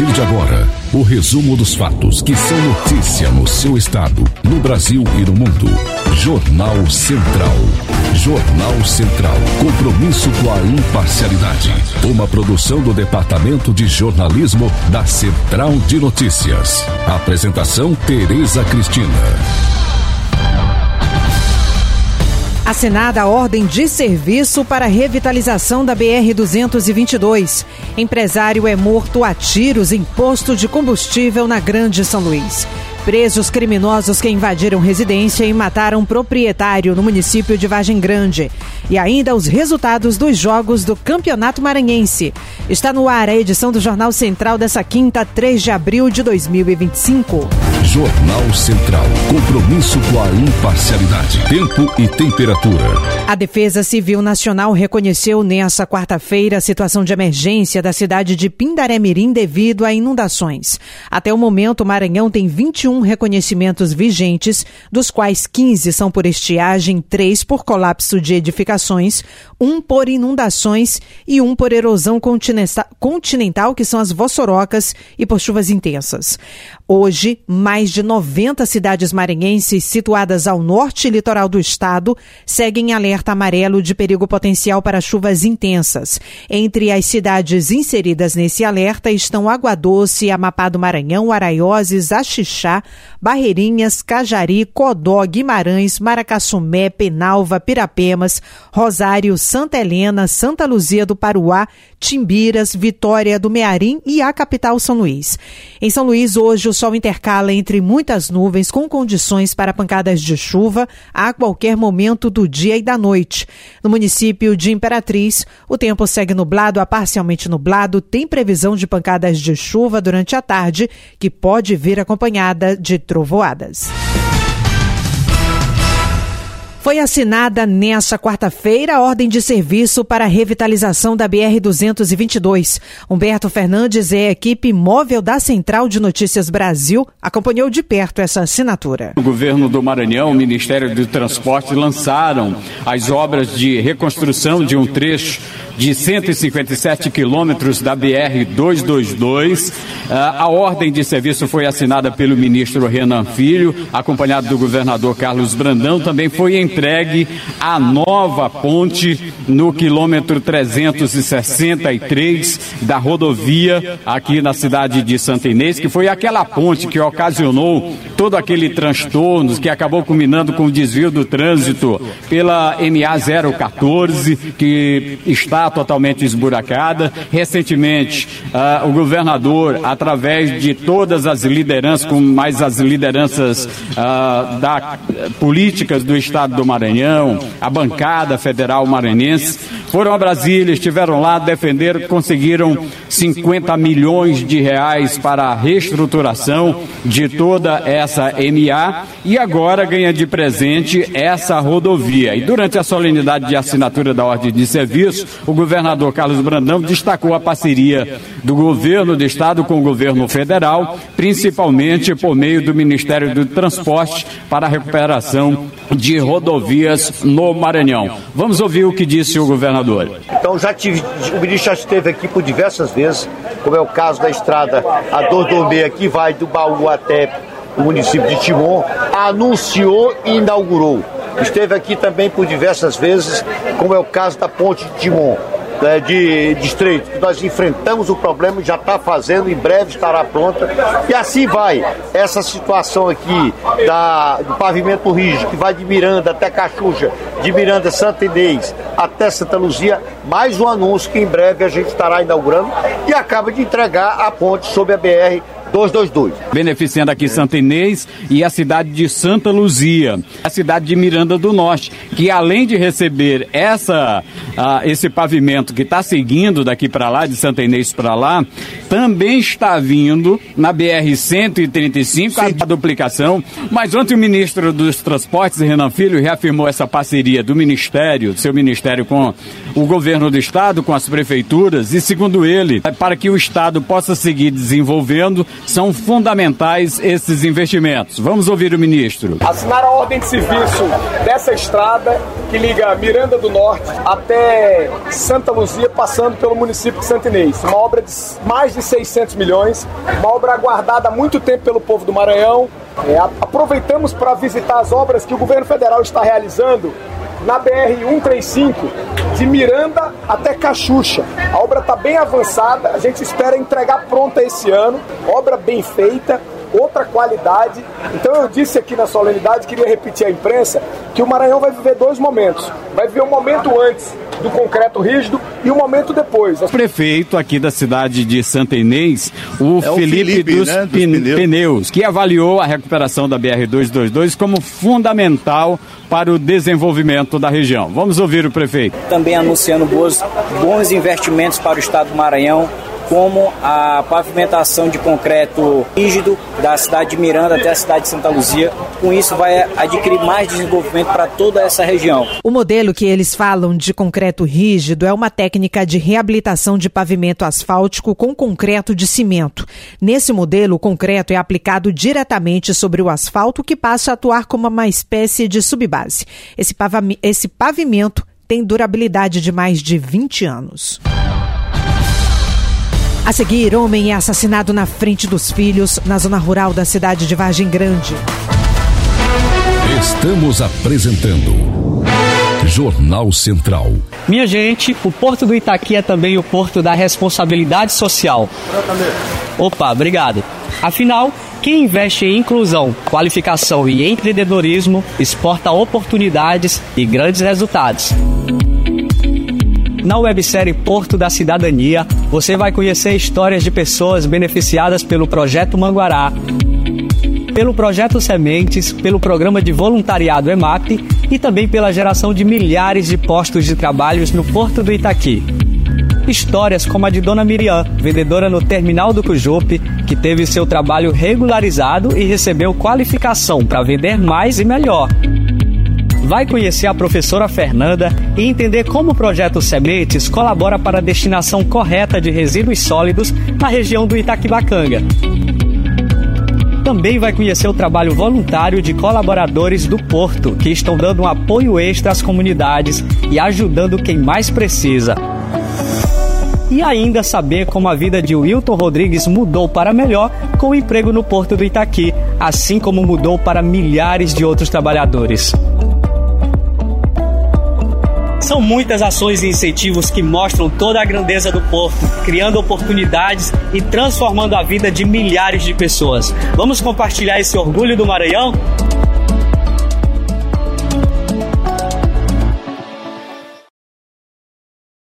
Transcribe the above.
partir de agora, o resumo dos fatos que são notícia no seu estado, no Brasil e no mundo. Jornal Central. Jornal Central. Compromisso com a imparcialidade. Uma produção do Departamento de Jornalismo da Central de Notícias. Apresentação: Tereza Cristina. Assinada a ordem de serviço para a revitalização da BR-222. Empresário é morto a tiros em posto de combustível na Grande São Luís. Presos criminosos que invadiram residência e mataram proprietário no município de Vargem Grande. E ainda os resultados dos jogos do Campeonato Maranhense. Está no ar a edição do Jornal Central dessa quinta, 3 de abril de 2025. Jornal Central. Compromisso com a imparcialidade. Tempo e temperatura. A Defesa Civil Nacional reconheceu nesta quarta-feira a situação de emergência da cidade de Pindaré-Mirim devido a inundações. Até o momento, o Maranhão tem 21 reconhecimentos vigentes, dos quais 15 são por estiagem, 3 por colapso de edificações, 1 por inundações e 1 por erosão continental, que são as vossorocas, e por chuvas intensas. Hoje, mais de 90 cidades maranhenses situadas ao norte e litoral do estado seguem em alerta amarelo de perigo potencial para chuvas intensas. Entre as cidades inseridas nesse alerta estão Água Doce, Amapá do Maranhão, Araioses, Axixá, Barreirinhas, Cajari, Codó, Guimarães, Maracassumé, Penalva, Pirapemas, Rosário, Santa Helena, Santa Luzia do Paruá, Timbiras, Vitória do Mearim e a capital São Luís. Em São Luís, hoje, o sol intercala entre muitas nuvens com condições para pancadas de chuva a qualquer momento do dia e da noite. No município de Imperatriz, o tempo segue nublado a parcialmente nublado, tem previsão de pancadas de chuva durante a tarde, que pode vir acompanhada de trovoadas. Foi assinada nesta quarta-feira a ordem de serviço para a revitalização da BR-222. Humberto Fernandes é a equipe móvel da Central de Notícias Brasil, acompanhou de perto essa assinatura. O governo do Maranhão, o Ministério do Transporte lançaram as obras de reconstrução de um trecho de 157 quilômetros da BR-222. A ordem de serviço foi assinada pelo ministro Renan Filho, acompanhado do governador Carlos Brandão. Também foi entregue a nova ponte no quilômetro 363 da rodovia aqui na cidade de Santa Inês, que foi aquela ponte que ocasionou todo aquele transtorno que acabou culminando com o desvio do trânsito pela MA 014, que está totalmente esburacada. Recentemente, o governador, através de todas as lideranças, com mais as lideranças políticas do estado do Maranhão, a bancada federal maranhense, foram a Brasília, estiveram lá, defenderam, conseguiram 50 milhões de reais para a reestruturação de toda essa MA e agora ganha de presente essa rodovia. E durante a solenidade de assinatura da ordem de serviço, o governador Carlos Brandão destacou a parceria do governo do estado com o governo federal, principalmente por meio do Ministério do Transporte para a recuperação de rodovias no Maranhão. Vamos ouvir o que disse o governador. Então o ministro já esteve aqui por diversas vezes, como é o caso da estrada A226 que vai do Baú até o município de Timon, anunciou e inaugurou. Esteve aqui também por diversas vezes, como é o caso da ponte de Timon, de Estreito, que nós enfrentamos o problema e já está fazendo, em breve estará pronta, e assim vai. Essa situação aqui do pavimento rígido, que vai de Miranda até Cachucha, de Miranda Santa Inês até Santa Luzia, mais um anúncio que em breve a gente estará inaugurando e acaba de entregar a ponte sobre a BR-222. Beneficiando aqui Santa Inês e a cidade de Santa Luzia, a cidade de Miranda do Norte, que além de receber esse pavimento que está seguindo daqui para lá, de Santa Inês para lá, também está vindo na BR-135 a duplicação. Mas ontem o ministro dos Transportes, Renan Filho, reafirmou essa parceria do ministério, seu ministério com o governo do estado, com as prefeituras, e segundo ele, para que o estado possa seguir desenvolvendo, são fundamentais esses investimentos. Vamos ouvir o ministro. Assinaram a ordem de serviço dessa estrada que liga Miranda do Norte até Santa Luzia, passando pelo município de Santa Inês. Uma obra de mais de 600 milhões, uma obra aguardada há muito tempo pelo povo do Maranhão. Aproveitamos para visitar as obras que o governo federal está realizando na BR-135, de Miranda até Cachucha. A obra está bem avançada, a gente espera entregar pronta esse ano, obra bem feita, outra qualidade. Então eu disse aqui na solenidade, queria repetir à imprensa, que o Maranhão vai viver dois momentos. Vai viver um momento antes do concreto rígido e um momento depois. O prefeito aqui da cidade de Santa Inês, o Felipe dos Pneus, que avaliou a recuperação da BR-222 como fundamental para o desenvolvimento da região. Vamos ouvir o prefeito. Também anunciando bons investimentos para o estado do Maranhão, como a pavimentação de concreto rígido da cidade de Miranda até a cidade de Santa Luzia. Com isso, vai adquirir mais desenvolvimento para toda essa região. O modelo que eles falam de concreto rígido é uma técnica de reabilitação de pavimento asfáltico com concreto de cimento. Nesse modelo, o concreto é aplicado diretamente sobre o asfalto, que passa a atuar como uma espécie de subbase. Esse pavimento tem durabilidade de mais de 20 anos. A seguir, homem é assassinado na frente dos filhos, na zona rural da cidade de Vargem Grande. Estamos apresentando Jornal Central. Minha gente, o Porto do Itaqui é também o Porto da responsabilidade social. Opa, obrigado. Afinal, quem investe em inclusão, qualificação e empreendedorismo exporta oportunidades e grandes resultados. Na websérie Porto da Cidadania, você vai conhecer histórias de pessoas beneficiadas pelo Projeto Manguará, pelo Projeto Sementes, pelo Programa de Voluntariado EMAP e também pela geração de milhares de postos de trabalho no Porto do Itaqui. Histórias como a de Dona Miriam, vendedora no terminal do Cujupe, que teve seu trabalho regularizado e recebeu qualificação para vender mais e melhor. Vai conhecer a professora Fernanda e entender como o Projeto Sementes colabora para a destinação correta de resíduos sólidos na região do Itaquibacanga. Também vai conhecer o trabalho voluntário de colaboradores do Porto, que estão dando um apoio extra às comunidades e ajudando quem mais precisa. E ainda saber como a vida de Wilton Rodrigues mudou para melhor com o emprego no Porto do Itaqui, assim como mudou para milhares de outros trabalhadores. São muitas ações e incentivos que mostram toda a grandeza do Porto, criando oportunidades e transformando a vida de milhares de pessoas. Vamos compartilhar esse orgulho do Maranhão?